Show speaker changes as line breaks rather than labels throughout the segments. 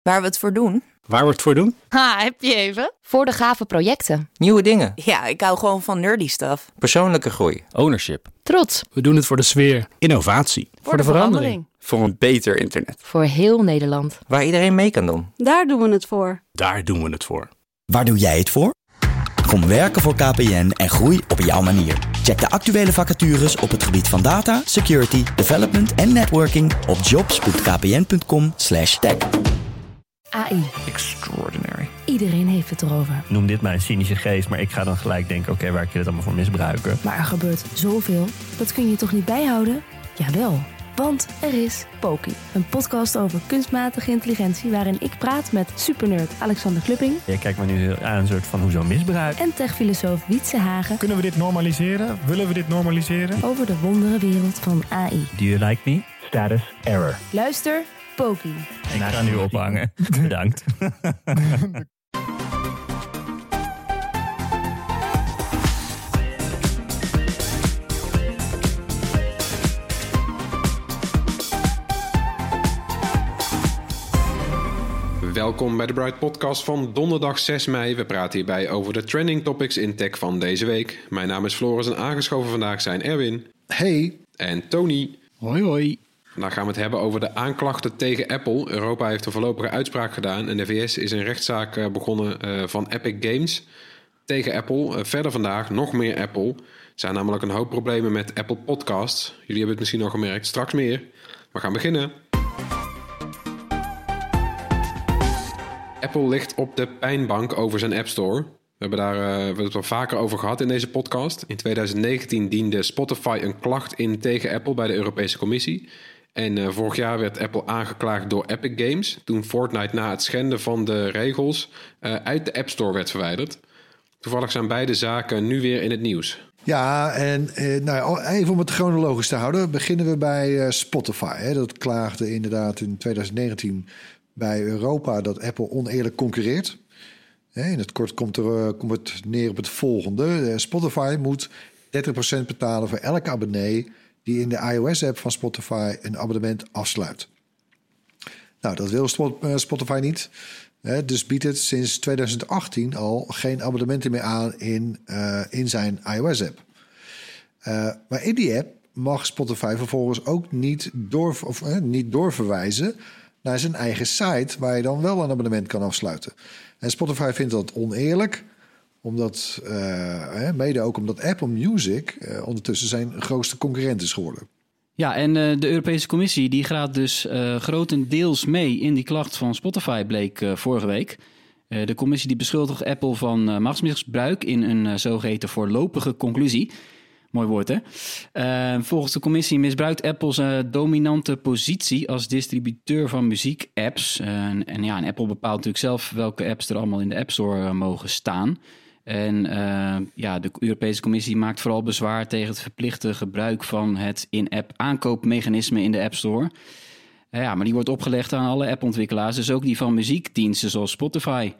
Waar we het voor doen?
Waar we het voor doen?
Heb je even?
Voor de gave projecten.
Nieuwe dingen.
Ja, ik hou gewoon van nerdy stuff.
Persoonlijke groei.
Ownership.
Trots.
We doen het voor de sfeer. Innovatie.
Voor de verandering.
Voor een beter internet.
Voor heel Nederland.
Waar iedereen mee kan doen.
Daar doen we het voor.
Daar doen we het voor.
Waar doe jij het voor? Kom werken voor KPN en groei op jouw manier. Check de actuele vacatures op het gebied van data, security, development en networking op jobs.kpn.com/tech.
AI.
Extraordinary.
Iedereen heeft het erover.
Noem dit mijn cynische geest, maar ik ga dan gelijk denken, oké, waar kun je het allemaal voor misbruiken?
Maar er gebeurt zoveel. Dat kun je toch niet bijhouden? Jawel. Want er is Poki, een podcast over kunstmatige intelligentie waarin ik praat met supernerd Alexander Klupping.
Je kijkt me nu aan een soort van hoezo misbruik.
En techfilosoof Wietse Hagen.
Kunnen we dit normaliseren? Willen we dit normaliseren?
Over de wonderenwereld van AI.
Do you like me? Status error.
Luister, Poki.
Ik ga nu ophangen. Bedankt.
Welkom bij de Bright Podcast van donderdag 6 mei. We praten hierbij over de trending topics in tech van deze week. Mijn naam is Floris en aangeschoven vandaag zijn Erwin.
Hey.
En Tony.
Hoi hoi.
Vandaag gaan we het hebben over de aanklachten tegen Apple. Europa heeft een voorlopige uitspraak gedaan en de VS is een rechtszaak begonnen van Epic Games tegen Apple. Verder vandaag nog meer Apple. Er zijn namelijk een hoop problemen met Apple Podcasts. Jullie hebben het misschien al gemerkt, straks meer. We gaan beginnen. Apple ligt op de pijnbank over zijn App Store. We hebben het al vaker over gehad in deze podcast. In 2019 diende Spotify een klacht in tegen Apple bij de Europese Commissie. En vorig jaar werd Apple aangeklaagd door Epic Games, toen Fortnite na het schenden van de regels uit de App Store werd verwijderd. Toevallig zijn beide zaken nu weer in het nieuws.
Ja, en even om het chronologisch te houden, beginnen we bij Spotify. Dat klaagde inderdaad in 2019 bij Europa dat Apple oneerlijk concurreert. In het kort komt het neer op het volgende. Spotify moet 30% betalen voor elke abonnee die in de iOS-app van Spotify een abonnement afsluit. Nou, dat wil Spotify niet. Dus biedt het sinds 2018 al geen abonnementen meer aan in zijn iOS-app. Maar in die app mag Spotify vervolgens ook niet doorverwijzen naar zijn eigen site, waar je dan wel een abonnement kan afsluiten. En Spotify vindt dat oneerlijk, omdat mede ook omdat Apple Music ondertussen zijn grootste concurrent is geworden.
Ja, en de Europese Commissie die gaat dus grotendeels mee in die klacht van Spotify, bleek vorige week. De commissie die beschuldigt Apple van machtsmisbruik in een zogeheten voorlopige conclusie. Mooi woord, hè? Volgens de commissie misbruikt Apple zijn dominante positie als distributeur van muziekapps. En Apple bepaalt natuurlijk zelf welke apps er allemaal in de App Store mogen staan. En de Europese Commissie maakt vooral bezwaar tegen het verplichte gebruik van het in-app aankoopmechanisme in de App Store. Maar die wordt opgelegd aan alle appontwikkelaars, dus ook die van muziekdiensten zoals Spotify.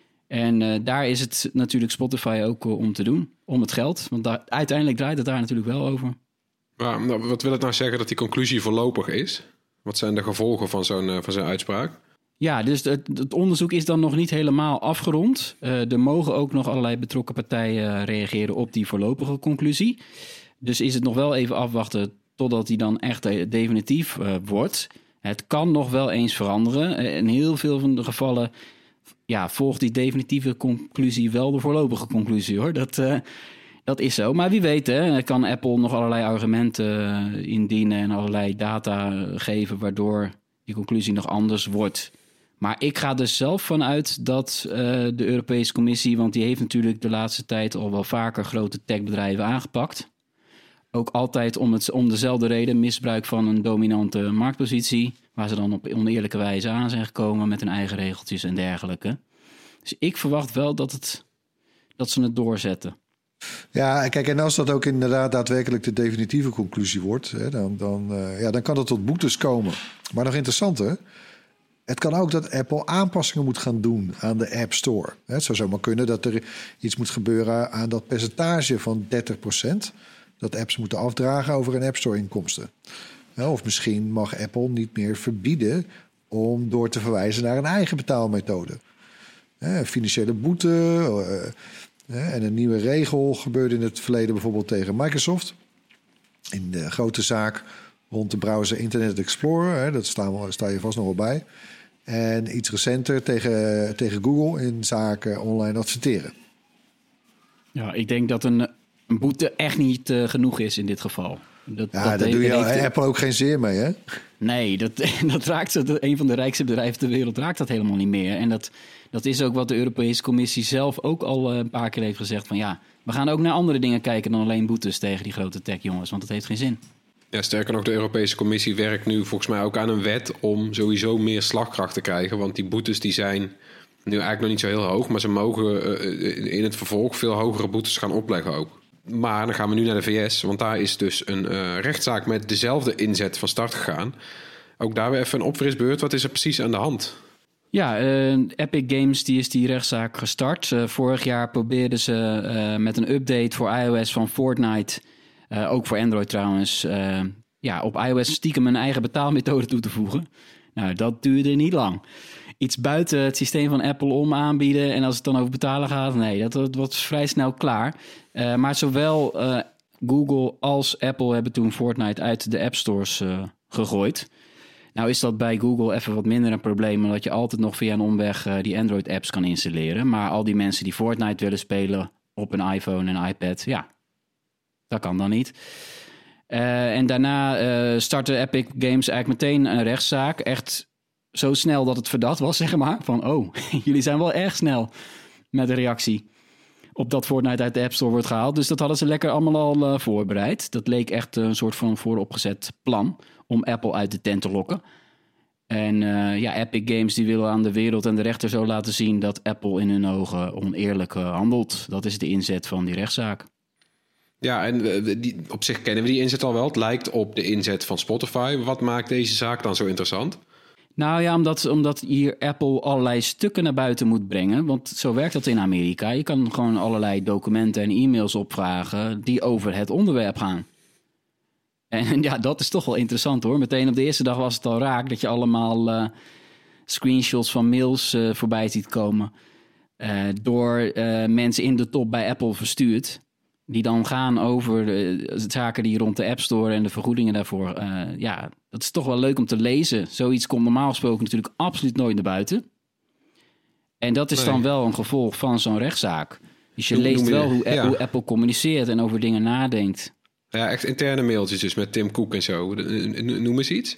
En daar is het natuurlijk Spotify ook om te doen, om het geld. Want uiteindelijk draait het daar natuurlijk wel over.
Maar wat wil het nou zeggen dat die conclusie voorlopig is? Wat zijn de gevolgen van zo'n uitspraak?
Ja, dus het onderzoek is dan nog niet helemaal afgerond. Er mogen ook nog allerlei betrokken partijen reageren op die voorlopige conclusie. Dus is het nog wel even afwachten totdat die dan echt definitief wordt. Het kan nog wel eens veranderen. In heel veel van de gevallen volgt die definitieve conclusie wel de voorlopige conclusie, hoor. Dat is zo. Maar wie weet, kan Apple nog allerlei argumenten indienen en allerlei data geven waardoor die conclusie nog anders wordt. Maar ik ga er zelf van uit dat de Europese Commissie, want die heeft natuurlijk de laatste tijd al wel vaker grote techbedrijven aangepakt. Ook altijd om dezelfde reden, misbruik van een dominante marktpositie, waar ze dan op oneerlijke wijze aan zijn gekomen met hun eigen regeltjes en dergelijke. Dus ik verwacht wel dat ze het doorzetten.
Ja, kijk, en als dat ook inderdaad daadwerkelijk de definitieve conclusie wordt, dan kan dat tot boetes komen. Maar nog interessanter, het kan ook dat Apple aanpassingen moet gaan doen aan de App Store. Het zou zomaar kunnen dat er iets moet gebeuren aan dat percentage van 30%... dat apps moeten afdragen over een App Store inkomsten. Of misschien mag Apple niet meer verbieden om door te verwijzen naar een eigen betaalmethode. Financiële boete en een nieuwe regel gebeurde in het verleden bijvoorbeeld tegen Microsoft. In de grote zaak rond de browser Internet Explorer, dat sta je vast nog wel bij. En iets recenter tegen Google in zaken online adverteren.
Ja, ik denk dat een boete echt niet genoeg is in dit geval.
Daar doe je Apple ook geen zeer mee, hè?
Nee, dat raakt een van de rijkste bedrijven ter wereld raakt dat helemaal niet meer. En dat is ook wat de Europese Commissie zelf ook al een paar keer heeft gezegd. Van ja, we gaan ook naar andere dingen kijken dan alleen boetes tegen die grote tech-jongens. Want dat heeft geen zin.
Ja, sterker nog, de Europese Commissie werkt nu volgens mij ook aan een wet om sowieso meer slagkracht te krijgen. Want die boetes die zijn nu eigenlijk nog niet zo heel hoog. Maar ze mogen in het vervolg veel hogere boetes gaan opleggen ook. Maar dan gaan we nu naar de VS, want daar is dus een rechtszaak met dezelfde inzet van start gegaan. Ook daar weer even een opfrisbeurt. Wat is er precies aan de hand?
Ja, Epic Games die is die rechtszaak gestart. Vorig jaar probeerden ze met een update voor iOS van Fortnite, ook voor Android trouwens, op iOS stiekem een eigen betaalmethode toe te voegen. Nou, dat duurde niet lang. Iets buiten het systeem van Apple om aanbieden en als het dan over betalen gaat, nee, dat was vrij snel klaar. Maar zowel Google als Apple hebben toen Fortnite uit de App Stores gegooid. Nou is dat bij Google even wat minder een probleem, omdat je altijd nog via een omweg die Android-apps kan installeren. Maar al die mensen die Fortnite willen spelen op een iPhone en iPad, ja, dat kan dan niet. En daarna startte Epic Games eigenlijk meteen een rechtszaak. Echt zo snel dat het verdacht was, zeg maar. Van, jullie zijn wel erg snel met de reactie op dat Fortnite uit de App Store wordt gehaald. Dus dat hadden ze lekker allemaal al voorbereid. Dat leek echt een soort van vooropgezet plan om Apple uit de tent te lokken. En Epic Games die willen aan de wereld en de rechter zo laten zien dat Apple in hun ogen oneerlijk handelt. Dat is de inzet van die rechtszaak. Ja, en op zich kennen we die inzet al wel. Het lijkt op de inzet van Spotify. Wat maakt deze zaak dan zo interessant? Nou ja, omdat hier Apple allerlei stukken naar buiten moet brengen. Want zo werkt dat in Amerika. Je kan gewoon allerlei documenten en e-mails opvragen die over het onderwerp gaan. En ja, dat is toch wel interessant hoor. Meteen op de eerste dag was het al raak dat je allemaal screenshots van mails voorbij ziet komen. Door mensen in de top bij Apple verstuurd. Die dan gaan over de zaken die rond de App Store en de vergoedingen daarvoor. Dat is toch wel leuk om te lezen. Zoiets komt normaal gesproken natuurlijk absoluut nooit naar buiten. En dat is dan wel een gevolg van zo'n rechtszaak. Dus je leest wel hoe Apple communiceert en over dingen nadenkt. Ja, echt interne mailtjes dus met Tim Cook en zo. Noem eens iets.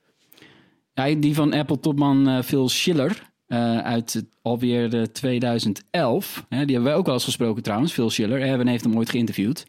Ja, die van Apple-topman Phil Schiller uit alweer 2011. Die hebben wij ook wel eens gesproken trouwens, Phil Schiller. Erwin heeft hem ooit geïnterviewd.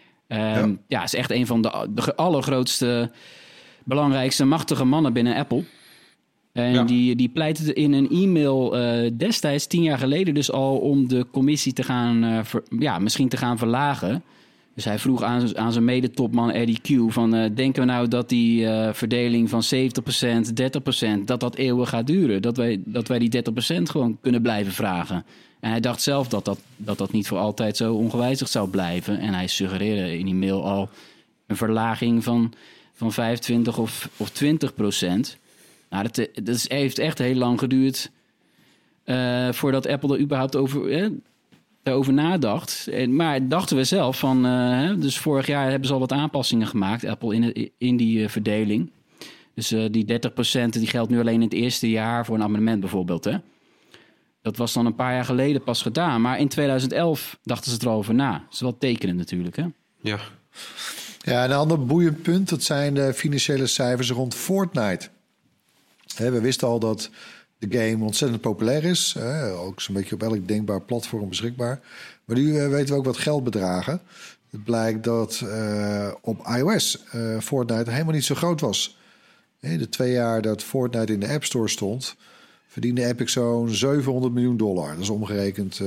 Is echt een van de allergrootste, belangrijkste, machtige mannen binnen Apple. En die pleitte in een e-mail destijds 10 jaar geleden dus al om de commissie te gaan, misschien te gaan verlagen. Dus hij vroeg aan zijn medetopman Eddie Q van denken we nou dat die verdeling van 70%, 30%, dat eeuwen gaat duren? Dat wij die 30% gewoon kunnen blijven vragen. En hij dacht zelf dat niet voor altijd zo ongewijzigd zou blijven. En hij suggereerde in die mail al een verlaging van 25 of 20%. Nou, dat heeft echt heel lang geduurd voordat Apple er überhaupt daarover nadacht. Maar dachten we zelf van... dus vorig jaar hebben ze al wat aanpassingen gemaakt, Apple, in die verdeling. Dus die 30% die geldt nu alleen in het eerste jaar voor een abonnement bijvoorbeeld. Hè? Dat was dan een paar jaar geleden pas gedaan. Maar in 2011 dachten ze erover na. Dat is wel tekenend natuurlijk, hè? Ja.
Ja, een ander boeiend punt, dat zijn de financiële cijfers rond Fortnite. We wisten al dat de game ontzettend populair is. Ook zo'n beetje op elk denkbaar platform beschikbaar. Maar nu weten we ook wat geld bedragen. Het blijkt dat op iOS Fortnite helemaal niet zo groot was. De 2 jaar dat Fortnite in de App Store stond, verdiende Epic zo'n $700 miljoen. Dat is omgerekend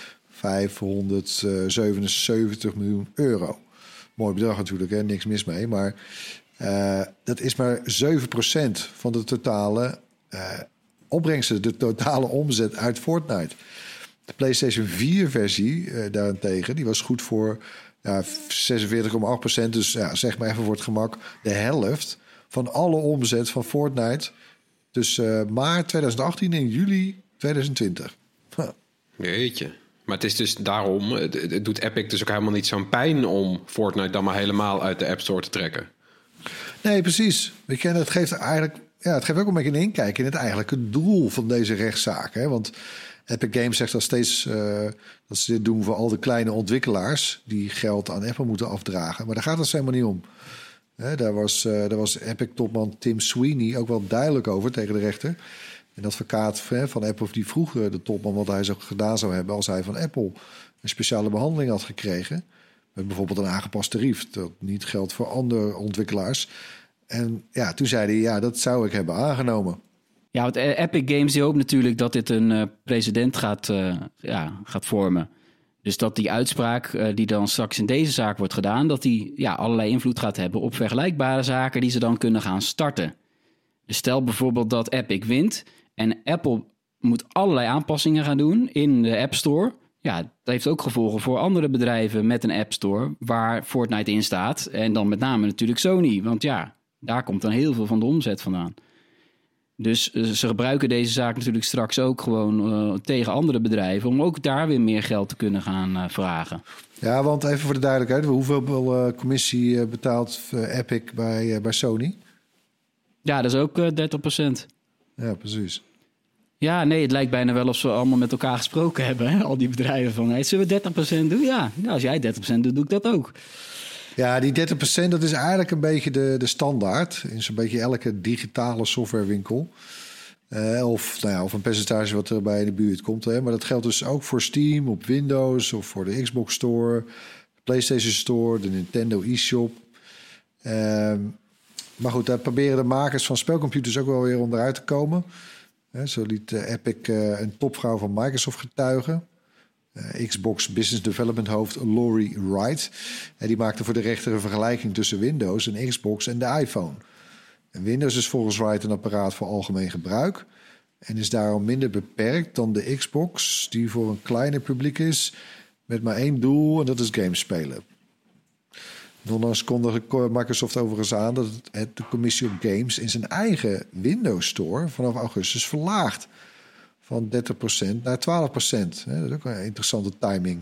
577 miljoen euro. Mooi bedrag natuurlijk, hè? Niks mis mee. Maar dat is maar 7% van de totale opbrengsten, de totale omzet uit Fortnite. De PlayStation 4-versie daarentegen, die was goed voor 46,8%. Dus zeg maar even voor het gemak de helft van alle omzet van Fortnite tussen maart 2018 en juli 2020.
Jeetje. Maar het is dus daarom, het doet Epic dus ook helemaal niet zo'n pijn om Fortnite dan maar helemaal uit de App Store te trekken.
Nee, precies. Weet je, het geeft eigenlijk, het geeft ook een beetje een inkijk in het eigenlijke doel van deze rechtszaak. Hè? Want Epic Games zegt al steeds dat ze dit doen voor al de kleine ontwikkelaars die geld aan Apple moeten afdragen. Maar daar gaat het helemaal niet om. Daar was Epic-topman Tim Sweeney ook wel duidelijk over tegen de rechter. Een advocaat van Apple die vroeg de topman wat hij zo gedaan zou hebben als hij van Apple een speciale behandeling had gekregen. Met bijvoorbeeld een aangepast tarief dat niet geldt voor andere ontwikkelaars. En toen zei hij, dat zou ik hebben aangenomen.
Ja, want Epic Games die hoopt natuurlijk dat dit een precedent gaat vormen. Dus dat die uitspraak die dan straks in deze zaak wordt gedaan, dat die allerlei invloed gaat hebben op vergelijkbare zaken die ze dan kunnen gaan starten. Dus stel bijvoorbeeld dat Epic wint en Apple moet allerlei aanpassingen gaan doen in de App Store. Ja, dat heeft ook gevolgen voor andere bedrijven met een App Store waar Fortnite in staat. En dan met name natuurlijk Sony, want daar komt dan heel veel van de omzet vandaan. Dus ze gebruiken deze zaak natuurlijk straks ook gewoon tegen andere bedrijven om ook daar weer meer geld te kunnen gaan vragen.
Ja, want even voor de duidelijkheid, hoeveel commissie betaalt Epic bij Sony?
Ja, dat is ook 30%.
Ja, precies.
Ja, nee, het lijkt bijna wel of ze allemaal met elkaar gesproken hebben. Hè? Al die bedrijven van, hey, zullen we 30% doen? Ja, als jij 30% doet, doe ik dat ook.
Ja, die 30% dat is eigenlijk een beetje de standaard in zo'n beetje elke digitale softwarewinkel. Of een percentage wat er bij in de buurt komt. Hè. Maar dat geldt dus ook voor Steam, op Windows of voor de Xbox Store, de PlayStation Store, de Nintendo eShop. Maar goed, daar proberen de makers van spelcomputers ook wel weer onderuit te komen. Zo liet Epic een topvrouw van Microsoft getuigen. Xbox Business Development hoofd Lori Wright. Die maakte voor de rechter een vergelijking tussen Windows en Xbox en de iPhone. En Windows is volgens Wright een apparaat voor algemeen gebruik en is daarom minder beperkt dan de Xbox, die voor een kleiner publiek is met maar één doel en dat is games spelen. Onlangs kondigde Microsoft overigens aan dat het de commissie op games in zijn eigen Windows Store vanaf augustus verlaagt. Van 30% naar 12%. Dat is ook een interessante timing.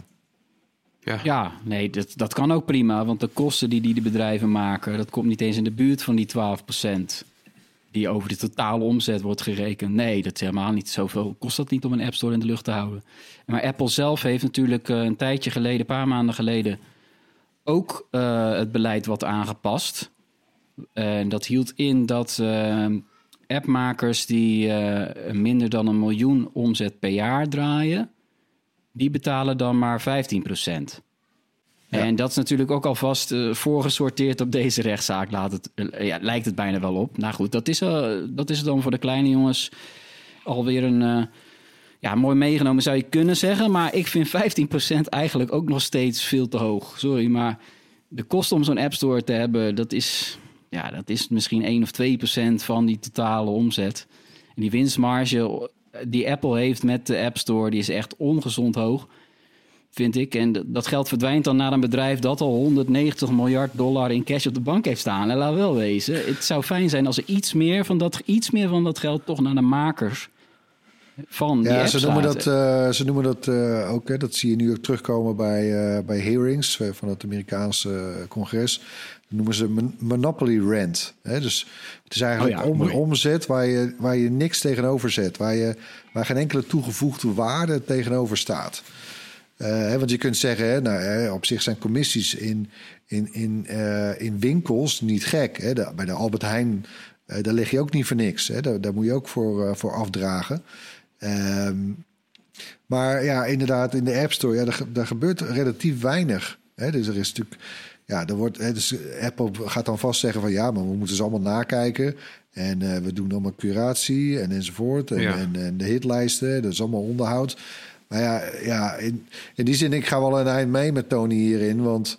Ja, nee, dat kan ook prima. Want de kosten die de bedrijven maken, dat komt niet eens in de buurt van die 12%. Die over de totale omzet wordt gerekend. Nee, dat is helemaal niet zoveel. Kost dat niet om een App Store in de lucht te houden. Maar Apple zelf heeft natuurlijk een tijdje geleden, een paar maanden geleden, ook het beleid wat aangepast. En dat hield in dat appmakers die minder dan 1 miljoen omzet per jaar draaien, die betalen dan maar 15%. Ja. En dat is natuurlijk ook alvast voorgesorteerd op deze rechtszaak. Lijkt het bijna wel op. Nou goed, dat is dan voor de kleine jongens alweer een mooi meegenomen, zou je kunnen zeggen. Maar ik vind 15% eigenlijk ook nog steeds veel te hoog. Sorry, maar de kosten om zo'n App Store te hebben, dat is misschien 1 of 2% van die totale omzet. En die winstmarge die Apple heeft met de App Store, die is echt ongezond hoog, vind ik. En dat geld verdwijnt dan naar een bedrijf dat al $190 miljard in cash op de bank heeft staan. En laat wel wezen, het zou fijn zijn als er iets meer van dat geld toch naar de makers van die apps
ze noemen dat ook. Hè, dat zie je nu ook terugkomen bij hearings van het Amerikaanse congres. Dat noemen ze monopoly rent. Hè? Dus het is eigenlijk omzet waar je niks tegenover zet. Waar geen enkele toegevoegde waarde tegenover staat. Want je kunt zeggen, op zich zijn commissies in winkels niet gek. Hè? Bij de Albert Heijn, daar leg je ook niet voor niks. Hè? Daar moet je ook voor afdragen. Maar ja, inderdaad, in de App Store, daar gebeurt relatief weinig. Hè? Dus er is natuurlijk, dus Apple gaat dan vast zeggen van maar we moeten ze allemaal nakijken. En we doen allemaal curatie enzovoort. En de hitlijsten, dat is allemaal onderhoud. Maar in die zin, ik ga wel een eind mee met Tony hierin. Want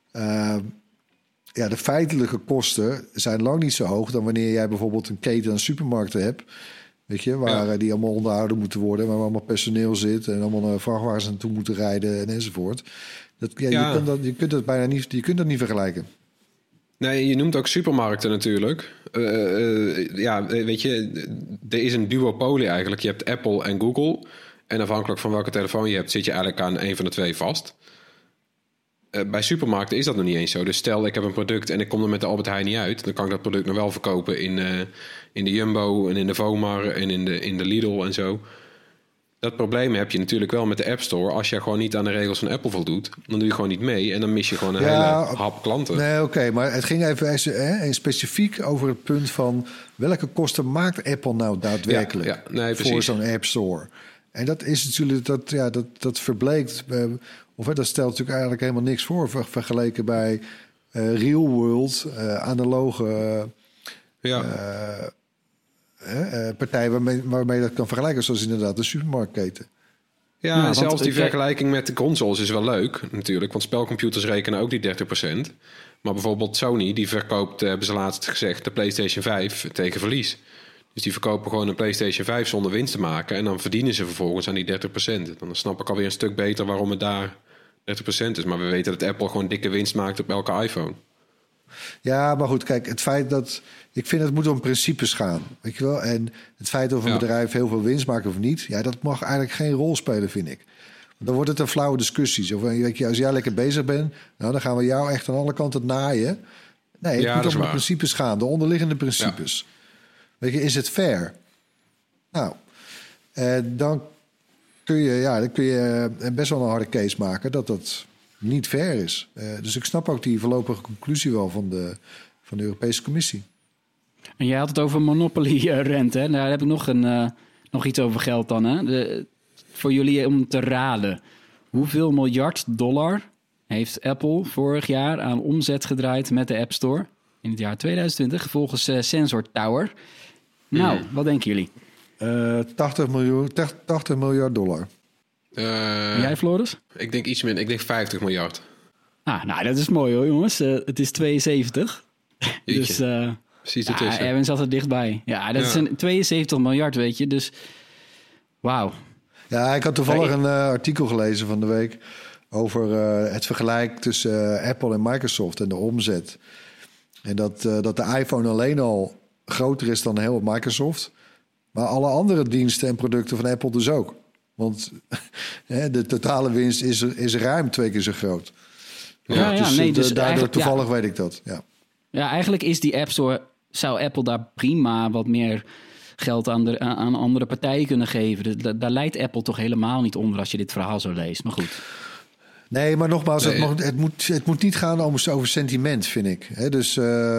de feitelijke kosten zijn lang niet zo hoog dan wanneer jij bijvoorbeeld een keten aan supermarkten hebt. Weet je, waar die allemaal onderhouden moeten worden, waar allemaal personeel zit en allemaal vrachtwagens naartoe moeten rijden enzovoort. Je kunt dat bijna niet, je kunt dat niet vergelijken.
Nee, je noemt ook supermarkten natuurlijk. Weet je, er is een duopolie eigenlijk. Je hebt Apple en Google. En afhankelijk van welke telefoon je hebt, zit je eigenlijk aan een van de twee vast. Bij supermarkten is dat nog niet eens zo. Dus stel, ik heb een product en ik kom er met de Albert Heijn niet uit. Dan kan ik dat product nog wel verkopen in de Jumbo en in de Vomar en in de Lidl en zo. Dat probleem heb je natuurlijk wel met de App Store. Als je gewoon niet aan de regels van Apple voldoet, dan doe je gewoon niet mee. En dan mis je gewoon een hele hap klanten.
Nee, oké, maar het ging even specifiek over het punt van welke kosten maakt Apple nou daadwerkelijk voor zo'n App Store? En dat is natuurlijk, dat verbleekt, dat stelt natuurlijk eigenlijk helemaal niks voor vergeleken bij real world, analoge partijen waarmee dat kan vergelijken, zoals inderdaad de supermarktketen.
Ja, en zelfs die vergelijking met de consoles is wel leuk natuurlijk, want spelcomputers rekenen ook die 30%. Maar bijvoorbeeld Sony, die verkoopt, hebben ze laatst gezegd, de PlayStation 5 tegen verlies. Dus die verkopen gewoon een PlayStation 5 zonder winst te maken. En dan verdienen ze vervolgens aan die 30%. Dan snap ik alweer een stuk beter waarom het daar 30% is. Maar we weten dat Apple gewoon dikke winst maakt op elke iPhone.
Ja, maar goed, kijk, het feit dat... Ik vind het moet om principes gaan, weet je wel? En het feit of een bedrijf heel veel winst maakt of niet... ja, dat mag eigenlijk geen rol spelen, vind ik. Dan wordt het een flauwe discussie. Of, weet je, als jij lekker bezig bent, nou, dan gaan we jou echt aan alle kanten naaien. Nee, het moet om de principes gaan, de onderliggende principes. Ja. Weet je, is het fair? Nou, dan kun je best wel een harde case maken dat dat niet fair is. Dus ik snap ook die voorlopige conclusie wel van de Europese Commissie.
En jij had het over monopoly-rente. Hè? Daar heb ik nog iets over geld dan. Hè? Voor jullie om te raden. Hoeveel miljard dollar heeft Apple vorig jaar aan omzet gedraaid met de App Store in het jaar 2020 volgens Sensor Tower? Nou, wat denken jullie?
80 miljard dollar.
Jij, Floris?
Ik denk iets minder. Ik denk 50 miljard.
Nou, dat is mooi hoor, jongens. Het is 72. Dus
precies ertussen.
Erwin zat er dichtbij. Ja, dat is een 72 miljard, weet je. Dus, wauw.
Ja, ik had toevallig een artikel gelezen van de week over het vergelijk tussen Apple en Microsoft en de omzet. En dat de iPhone alleen al groter is dan heel Microsoft. Maar alle andere diensten en producten van Apple dus ook. Want de totale winst is ruim 2 keer zo groot. Dus daardoor toevallig weet ik dat.
Ja, eigenlijk is die App Store... zou Apple daar prima wat meer geld aan andere partijen kunnen geven. Daar leidt Apple toch helemaal niet onder als je dit verhaal zo leest. Maar goed.
Nee, maar nogmaals, het moet niet gaan over sentiment, vind ik. Dus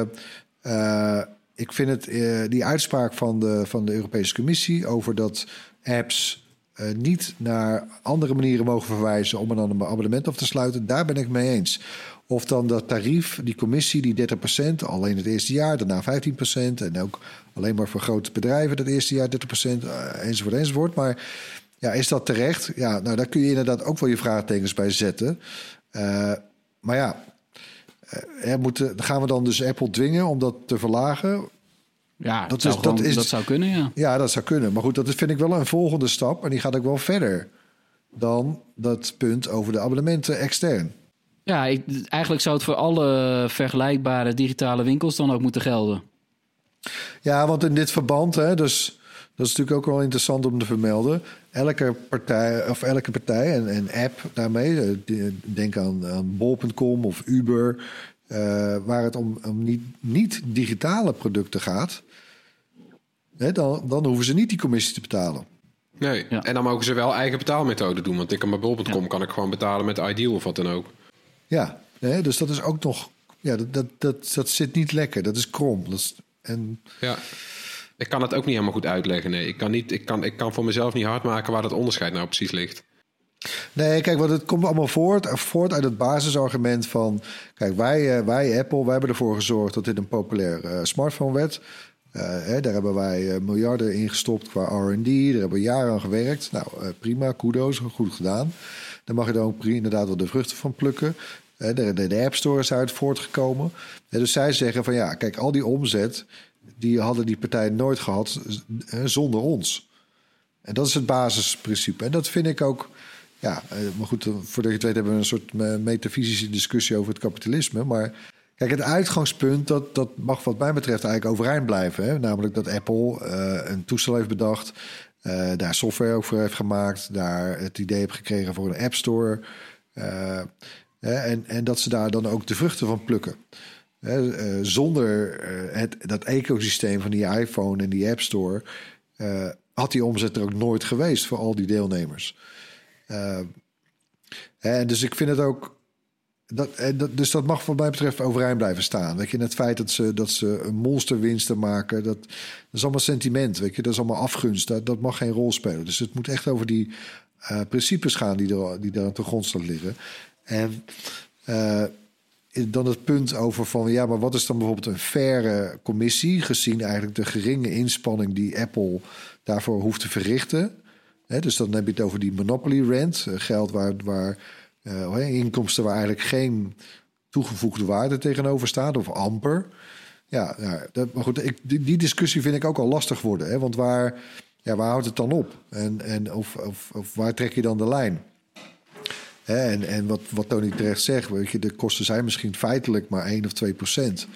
ik vind het die uitspraak van de Europese Commissie over dat apps niet naar andere manieren mogen verwijzen om een abonnement af te sluiten, daar ben ik mee eens. Of dan dat tarief, die commissie, die 30%, alleen het eerste jaar, daarna 15%. En ook alleen maar voor grote bedrijven dat eerste jaar 30%, enzovoort. Maar ja, is dat terecht? Ja, nou, daar kun je inderdaad ook wel je vraagtekens bij zetten. Maar ja, gaan we dan dus Apple dwingen om dat te verlagen?
Ja, dat zou kunnen, ja. Ja,
dat zou kunnen. Maar goed, dat vind ik wel een volgende stap. En die gaat ook wel verder dan dat punt over de abonnementen extern.
Ja, eigenlijk zou het voor alle vergelijkbare digitale winkels dan ook moeten gelden.
Ja, want in dit verband, dus dat is natuurlijk ook wel interessant om te vermelden. Elke partij en app daarmee, denk aan bol.com of Uber, waar het om niet digitale producten gaat, dan hoeven ze niet die commissie te betalen.
Nee, en dan mogen ze wel eigen betaalmethode doen. Want ik kan bij bol.com kan ik gewoon betalen met Ideal of wat dan ook. Ja,
dus dat is ook nog... Ja, dat zit niet lekker. Dat is krom.
Ja, ik kan het ook niet helemaal goed uitleggen. Nee, ik kan voor mezelf niet hard maken waar dat onderscheid nou precies ligt.
Nee, kijk, want het komt allemaal voort uit het basisargument van... Kijk, wij Apple, wij hebben ervoor gezorgd dat dit een populair smartphone werd. Daar hebben wij miljarden in gestopt qua R&D. Daar hebben we jaren aan gewerkt. Nou, prima, kudos, goed gedaan. Daar mag je dan ook inderdaad wel de vruchten van plukken. De App Store is uit voortgekomen. Dus zij zeggen van ja, kijk, al die omzet... die hadden die partijen nooit gehad zonder ons. En dat is het basisprincipe. En dat vind ik ook... Ja, maar goed, voordat je het weet hebben we een soort metafysische discussie over het kapitalisme. Maar Kijk, het uitgangspunt, dat mag wat mij betreft eigenlijk overeind blijven. Hè? Namelijk dat Apple een toestel heeft bedacht, daar software ook voor heeft gemaakt, daar het idee heeft gekregen voor een App Store. En dat ze daar dan ook de vruchten van plukken. Zonder dat ecosysteem van die iPhone en die App Store had die omzet er ook nooit geweest voor al die deelnemers. Dus ik vind het ook... Dus dat mag wat mij betreft overeind blijven staan. Weet je, en het feit dat ze een monsterwinsten maken, dat is allemaal sentiment. Weet je, dat is allemaal afgunst. Dat mag geen rol spelen. Dus het moet echt over die principes gaan die daar aan de grondslag liggen. En dan het punt over van, ja, maar wat is dan bijvoorbeeld een faire commissie, gezien eigenlijk de geringe inspanning die Apple daarvoor hoeft te verrichten. Dus dan heb je het over die monopoly rent, geld waar inkomsten waar eigenlijk geen toegevoegde waarde tegenover staat, of amper. Ja, maar goed, die discussie vind ik ook al lastig worden. Hè? Want waar houdt het dan op? Of waar trek je dan de lijn? En wat Tony terecht zegt, weet je, de kosten zijn misschien feitelijk maar 1 of 2%.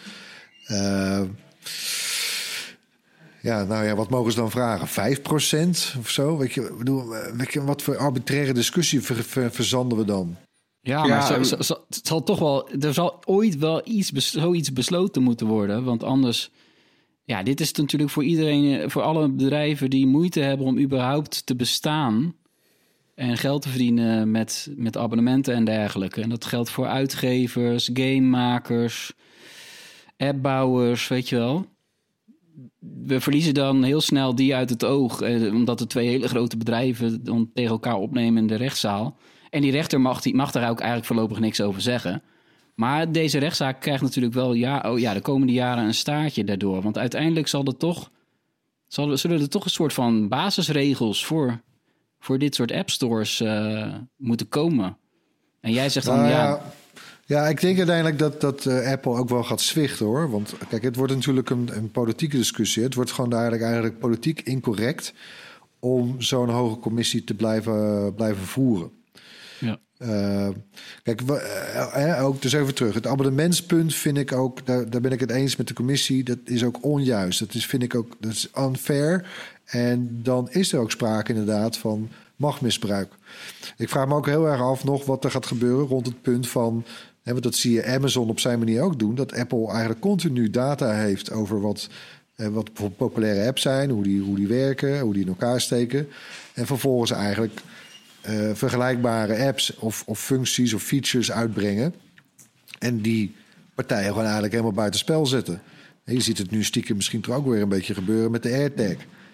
Wat mogen ze dan vragen? 5% of zo? Weet je, wat voor arbitraire discussie verzanden we dan?
Ja, maar het zal toch wel... Er zal ooit wel zoiets besloten moeten worden. Want anders... Ja, dit is natuurlijk voor iedereen... Voor alle bedrijven die moeite hebben om überhaupt te bestaan... en geld te verdienen met abonnementen en dergelijke. En dat geldt voor uitgevers, gamemakers, appbouwers, weet je wel. We verliezen dan heel snel die uit het oog, omdat de twee hele grote bedrijven dan tegen elkaar opnemen in de rechtszaal. En die rechter mag daar ook eigenlijk voorlopig niks over zeggen. Maar deze rechtszaak krijgt natuurlijk wel de komende jaren een staartje daardoor. Want uiteindelijk zullen er toch een soort van basisregels voor dit soort appstores moeten komen. En jij zegt dan
Ja, ik denk uiteindelijk dat Apple ook wel gaat zwichten, hoor. Want kijk, het wordt natuurlijk een politieke discussie. Het wordt gewoon eigenlijk politiek incorrect om zo'n hoge commissie te blijven voeren. Ja. Kijk, ook dus even terug. Het abonnementspunt vind ik ook, daar ben ik het eens met de commissie. Dat is ook onjuist. Dat is unfair. En dan is er ook sprake inderdaad van machtmisbruik. Ik vraag me ook heel erg af nog wat er gaat gebeuren rond het punt van... want dat zie je Amazon op zijn manier ook doen... dat Apple eigenlijk continu data heeft over wat bijvoorbeeld populaire apps zijn... hoe die werken, hoe die in elkaar steken... en vervolgens eigenlijk vergelijkbare apps of functies of features uitbrengen... en die partijen gewoon eigenlijk helemaal buitenspel zetten. En je ziet het nu stiekem misschien toch ook weer een beetje gebeuren met de AirTag...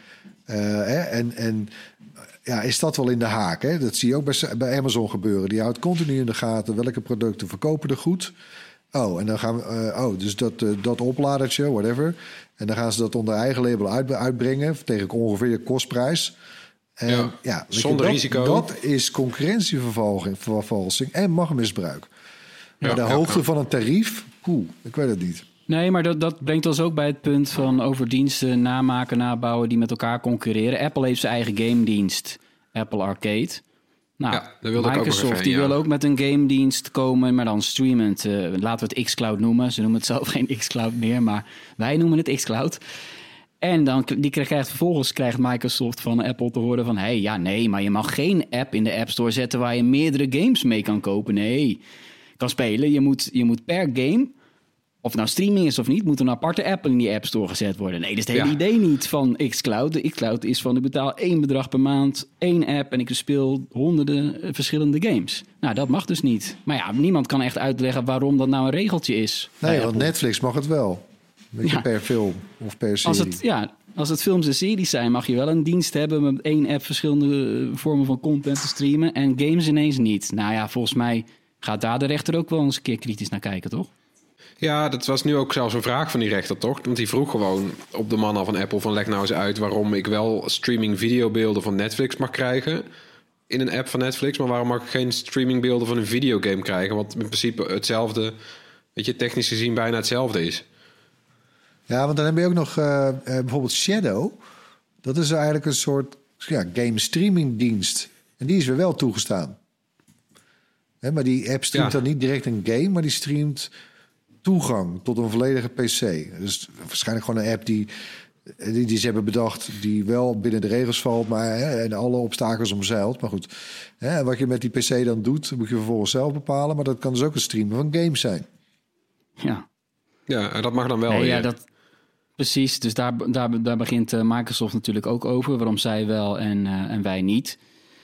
is dat wel in de haak? Hè? Dat zie je ook bij Amazon gebeuren. Die houdt continu in de gaten welke producten verkopen er goed. Oh, en dan gaan we... dus dat opladertje, whatever. En dan gaan ze dat onder eigen label uitbrengen... tegen ongeveer de kostprijs. En,
zonder risico.
Dat is concurrentievervalsing en machtmisbruik. Maar de hoogte van een tarief... ik weet het niet.
Nee, maar dat brengt ons ook bij het punt van over diensten nabouwen die met elkaar concurreren. Apple heeft zijn eigen game dienst, Apple Arcade. Nou, Microsoft wil ook met een game dienst komen, maar dan streamend. Laten we het xCloud noemen. Ze noemen het zelf geen xCloud meer, maar wij noemen het xCloud. En dan vervolgens krijgt Microsoft van Apple te horen van... maar je mag geen app in de App Store zetten waar je meerdere games mee kan kopen. Nee, kan spelen. Je moet per game... Of nou streaming is of niet, moet een aparte app in die App Store gezet worden. Nee, dat is het hele idee niet van xCloud. De xCloud is van, ik betaal 1 bedrag per maand, 1 app... en ik speel honderden verschillende games. Nou, dat mag dus niet. Maar ja, niemand kan echt uitleggen waarom dat nou een regeltje is.
Nee, want Netflix mag het wel. Weet je, per film of per serie.
Als het films en series zijn, mag je wel een dienst hebben... met 1 app verschillende vormen van content te streamen... en games ineens niet. Nou ja, volgens mij gaat daar de rechter ook wel eens een keer kritisch naar kijken, toch?
Ja, dat was nu ook zelfs een vraag van die rechter, toch? Want die vroeg gewoon op de man van Apple van... leg nou eens uit waarom ik wel streaming videobeelden van Netflix mag krijgen... in een app van Netflix, maar waarom mag ik geen streamingbeelden van een videogame krijgen? Wat in principe hetzelfde, weet je, technisch gezien bijna hetzelfde is.
Ja, want dan heb je ook nog bijvoorbeeld Shadow. Dat is eigenlijk een soort game streaming dienst. En die is weer wel toegestaan. Maar die app streamt dan niet direct een game, maar die streamt... toegang tot een volledige PC. Dus waarschijnlijk gewoon een app die ze hebben bedacht, die wel binnen de regels valt, maar en alle obstakels omzeilt. Maar goed, wat je met die PC dan doet, moet je vervolgens zelf bepalen. Maar dat kan dus ook een streamen van games zijn.
Ja, en dat mag dan wel.
Precies, dus daar begint Microsoft natuurlijk ook over. Waarom zij wel en wij niet.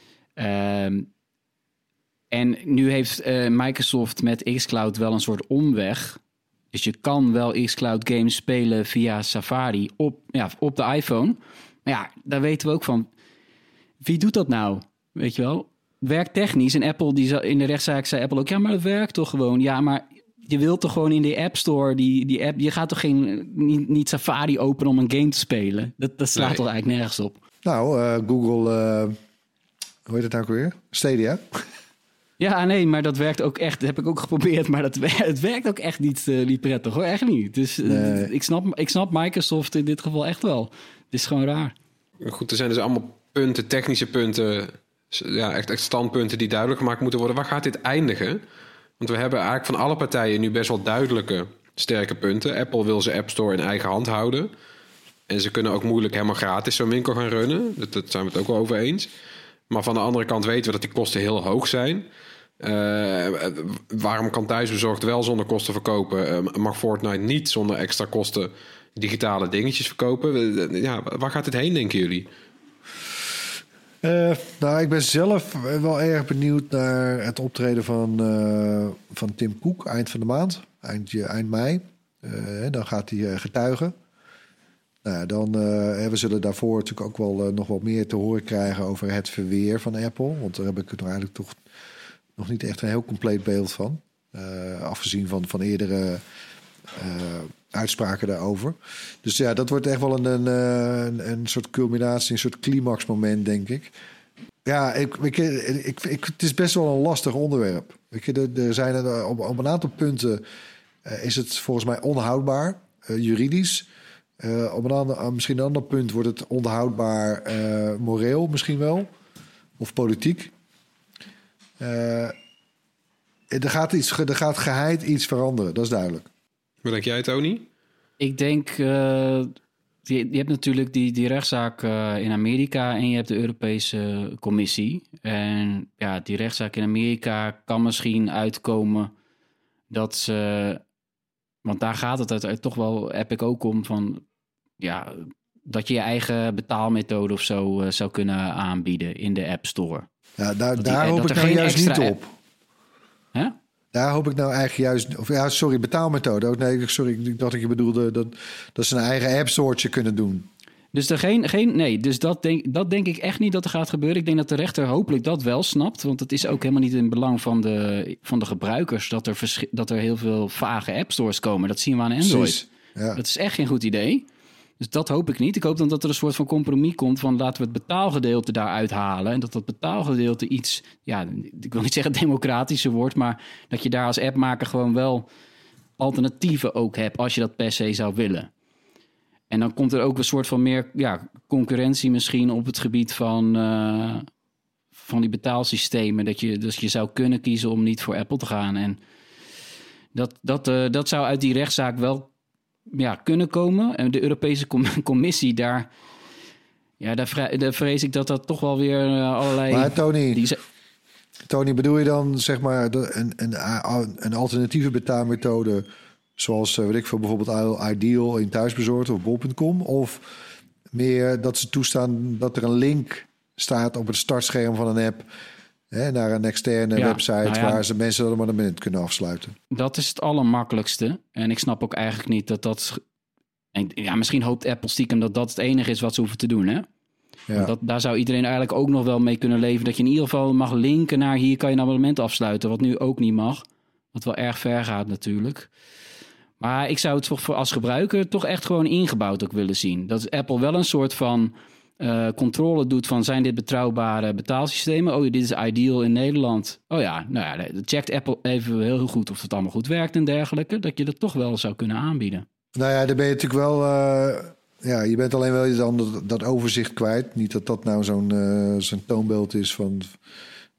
En nu heeft Microsoft met xCloud wel een soort omweg. Dus je kan wel xCloud games spelen via Safari op de iPhone. Maar ja, daar weten we ook van. Wie doet dat nou? Weet je wel? Werktechnisch. En Apple, in de rechtszaak zei Apple ook, ja, maar dat werkt toch gewoon? Ja, maar je wilt toch gewoon in de App Store die app. Je gaat toch niet Safari openen om een game te spelen? Dat slaat toch eigenlijk nergens op.
Nou, Google, hoe heet het nou weer? Stadia.
Ja, nee, maar dat werkt ook echt. Dat heb ik ook geprobeerd, maar het werkt ook echt niet prettig, hoor. Echt niet. Dus nee. Ik snap Microsoft in dit geval echt wel. Het is gewoon raar.
Goed, er zijn dus allemaal punten, technische punten, ja, echt standpunten die duidelijk gemaakt moeten worden. Waar gaat dit eindigen? Want we hebben eigenlijk van alle partijen nu best wel duidelijke, sterke punten. Apple wil zijn App Store in eigen hand houden. En ze kunnen ook moeilijk helemaal gratis zo'n winkel gaan runnen. Dat zijn we het ook wel over eens. Maar van de andere kant weten we dat die kosten heel hoog zijn. Waarom kan Thuisbezorgd wel zonder kosten verkopen? Mag Fortnite niet zonder extra kosten digitale dingetjes verkopen? Ja, waar gaat het heen, denken jullie?
Nou, ik ben zelf wel erg benieuwd naar het optreden van Tim Cook eind van de maand. Eind mei. Dan gaat hij getuigen. Nou, we zullen daarvoor natuurlijk ook wel nog wat meer te horen krijgen over het verweer van Apple. Want daar heb ik er eigenlijk toch nog niet echt een heel compleet beeld van. Afgezien van eerdere uitspraken daarover. Dus ja, dat wordt echt wel een soort culminatie, een soort climaxmoment, denk ik. Ja, het is best wel een lastig onderwerp. Er zijn op een aantal punten is het volgens mij onhoudbaar, juridisch. Misschien een ander punt wordt het onhoudbaar moreel misschien wel. Of politiek. Er gaat geheid iets veranderen, dat is duidelijk.
Wat denk jij, Tony?
Ik denk, je hebt natuurlijk die rechtszaak in Amerika en je hebt de Europese Commissie. En ja, die rechtszaak in Amerika kan misschien uitkomen dat ze... Want daar gaat het uiteindelijk toch wel, heb ik ook om van... Ja, dat je je eigen betaalmethode of zo zou kunnen aanbieden in de App Store.
Ja, daar hoop ik nou juist niet op.
Huh?
Daar hoop ik nou eigenlijk juist... Of ja, sorry, betaalmethode. Oh, nee, sorry, ik dacht dat je bedoelde dat ze een eigen App Store'tje kunnen doen. Dus
dus dat denk ik echt niet dat er gaat gebeuren. Ik denk dat de rechter hopelijk dat wel snapt. Want het is ook helemaal niet in belang van de gebruikers... dat er heel veel vage App Stores komen. Dat zien we aan Android. Ja. Dat is echt geen goed idee. Dus dat hoop ik niet. Ik hoop dan dat er een soort van compromis komt... van laten we het betaalgedeelte daaruit halen... en dat betaalgedeelte iets... ja, ik wil niet zeggen democratischer wordt... maar dat je daar als appmaker gewoon wel alternatieven ook hebt... als je dat per se zou willen. En dan komt er ook een soort van meer concurrentie misschien... op het gebied van die betaalsystemen... Dus je zou kunnen kiezen om niet voor Apple te gaan. En dat zou uit die rechtszaak wel... kunnen komen. En de Europese Commissie daar vrees ik dat toch wel weer allerlei...
Maar Tony, bedoel je dan zeg maar een alternatieve betaalmethode... zoals weet ik veel, bijvoorbeeld Ideal in Thuisbezorgd of bol.com... of meer dat ze toestaan dat er een link staat op het startscherm van een app... naar een externe website waar ze mensen een abonnement kunnen afsluiten. Dat
is het allermakkelijkste. En ik snap ook eigenlijk niet dat... Ja, misschien hoopt Apple stiekem dat het enige is wat ze hoeven te doen, hè? Ja. Daar zou iedereen eigenlijk ook nog wel mee kunnen leven. Dat je in ieder geval mag linken naar hier kan je een abonnement afsluiten. Wat nu ook niet mag. Wat wel erg ver gaat natuurlijk. Maar ik zou het voor als gebruiker toch echt gewoon ingebouwd ook willen zien. Dat Apple wel een soort van... controle doet van zijn dit betrouwbare betaalsystemen. Oh, dit is Ideal in Nederland. Oh ja, nou ja, checkt Apple even heel goed of het allemaal goed werkt en dergelijke. Dat je dat toch wel zou kunnen aanbieden. Nou ja, daar ben je natuurlijk wel... je bent alleen wel dan dat overzicht kwijt. Niet dat nou zo'n toonbeeld is van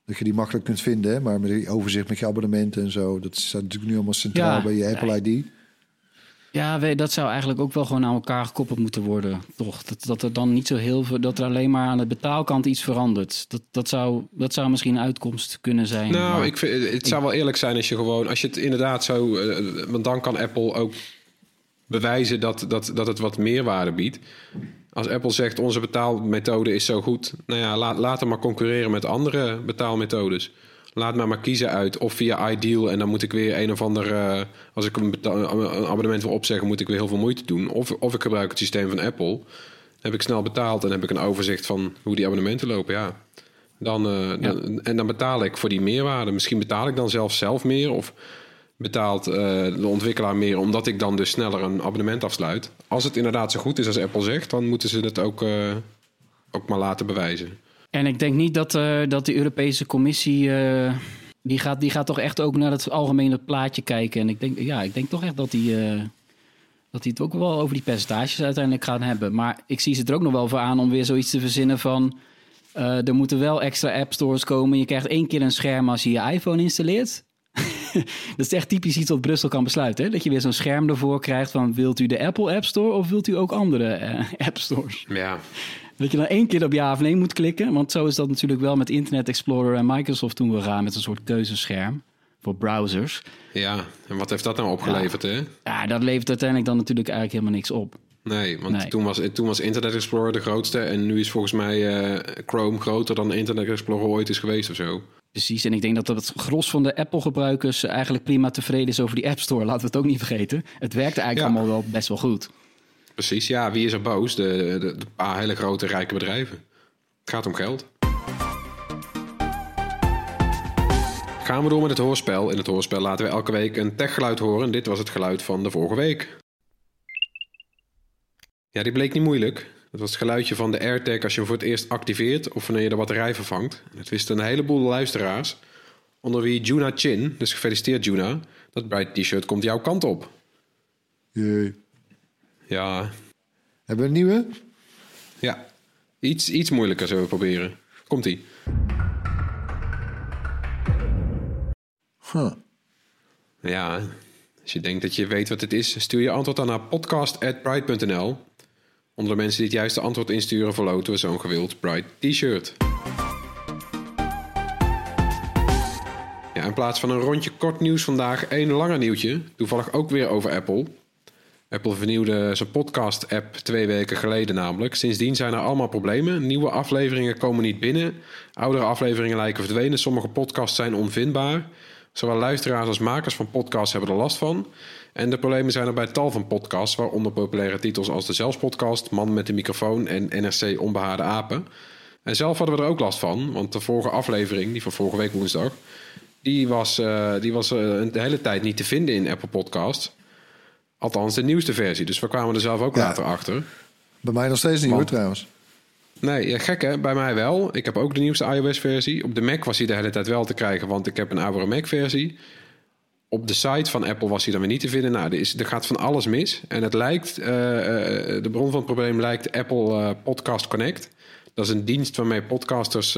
dat je die makkelijk kunt vinden. Hè? Maar met die overzicht met je abonnementen en zo. Dat staat natuurlijk nu allemaal centraal bij je Apple ID.
Ja, dat zou eigenlijk ook wel gewoon aan elkaar gekoppeld moeten worden, toch? Dat er dan niet zo heel veel, dat er alleen maar aan de betaalkant iets verandert. Dat zou misschien een uitkomst kunnen zijn.
Nou,
maar
ik vind, het zou wel eerlijk zijn als je het inderdaad zo... want dan kan Apple ook bewijzen dat het wat meerwaarde biedt. Als Apple zegt, onze betaalmethode is zo goed... nou ja, laat hem maar concurreren met andere betaalmethodes. Laat mij maar kiezen uit of via iDeal... en dan moet ik weer een of ander... als ik een abonnement wil opzeggen... moet ik weer heel veel moeite doen. Of ik gebruik het systeem van Apple. Dan heb ik snel betaald en heb ik een overzicht van... hoe die abonnementen lopen, ja. En dan betaal ik voor die meerwaarde. Misschien betaal ik dan zelf meer... of betaalt de ontwikkelaar meer... omdat ik dan dus sneller een abonnement afsluit. Als het inderdaad zo goed is als Apple zegt... dan moeten ze het ook maar laten bewijzen.
En ik denk niet dat de Europese Commissie... Die gaat toch echt ook naar het algemene plaatje kijken. En ik denk toch echt dat die het ook wel over die percentages uiteindelijk gaan hebben. Maar ik zie ze er ook nog wel voor aan om weer zoiets te verzinnen van... er moeten wel extra app stores komen. Je krijgt 1 keer een scherm als je je iPhone installeert. Dat is echt typisch iets wat Brussel kan besluiten. Hè? Dat je weer zo'n scherm ervoor krijgt van... wilt u de Apple App Store of wilt u ook andere app stores?
Ja.
Dat je dan 1 keer op ja of nee moet klikken. Want zo is dat natuurlijk wel met Internet Explorer en Microsoft toen we gaan... met een soort keuzescherm voor browsers.
Ja, en wat heeft dat nou opgeleverd, hè?
Ja, dat levert uiteindelijk dan natuurlijk eigenlijk helemaal niks op.
Nee, want toen was Internet Explorer de grootste... en nu is volgens mij Chrome groter dan Internet Explorer ooit is geweest of zo.
Precies, en ik denk dat het gros van de Apple-gebruikers... eigenlijk prima tevreden is over die App Store. Laten we het ook niet vergeten. Het werkt eigenlijk allemaal wel best wel goed.
Precies, ja, wie is er boos? De paar hele grote, rijke bedrijven. Het gaat om geld. Gaan we door met het hoorspel. In het hoorspel laten we elke week een techgeluid horen. Dit was het geluid van de vorige week. Ja, die bleek niet moeilijk. Dat was het geluidje van de AirTag als je hem voor het eerst activeert... of wanneer je de batterij vervangt. Het wist een heleboel luisteraars. Onder wie Juna Chin, dus gefeliciteerd Juna. Dat Bright T-shirt komt jouw kant op.
Jee.
Ja.
Hebben we een nieuwe?
Ja. Iets moeilijker zullen we proberen. Komt-ie. Ja, als je denkt dat je weet wat het is... stuur je antwoord dan naar podcast@bright.nl. Onder de mensen die het juiste antwoord insturen... verloten we zo'n gewild Bright T-shirt. Ja, in plaats van een rondje kort nieuws vandaag... 1 langer nieuwtje. Toevallig ook weer over Apple... Apple vernieuwde zijn podcast-app 2 weken geleden namelijk. Sindsdien zijn er allemaal problemen. Nieuwe afleveringen komen niet binnen. Oudere afleveringen lijken verdwenen. Sommige podcasts zijn onvindbaar. Zowel luisteraars als makers van podcasts hebben er last van. En de problemen zijn er bij tal van podcasts... waaronder populaire titels als de Zelfs-podcast... Man met de microfoon en NRC Onbehaarde Apen. En zelf hadden we er ook last van. Want de vorige aflevering, die van vorige week woensdag... die was de hele tijd niet te vinden in Apple Podcasts... Althans, de nieuwste versie. Dus we kwamen er zelf ook later achter.
Bij mij nog steeds niet hoor, trouwens.
Nee, ja, gek hè? Bij mij wel. Ik heb ook de nieuwste iOS-versie. Op de Mac was hij de hele tijd wel te krijgen... want ik heb een oudere Mac-versie. Op de site van Apple was hij dan weer niet te vinden. Nou, er gaat van alles mis. En het lijkt... de bron van het probleem lijkt Apple Podcast Connect. Dat is een dienst waarmee podcasters...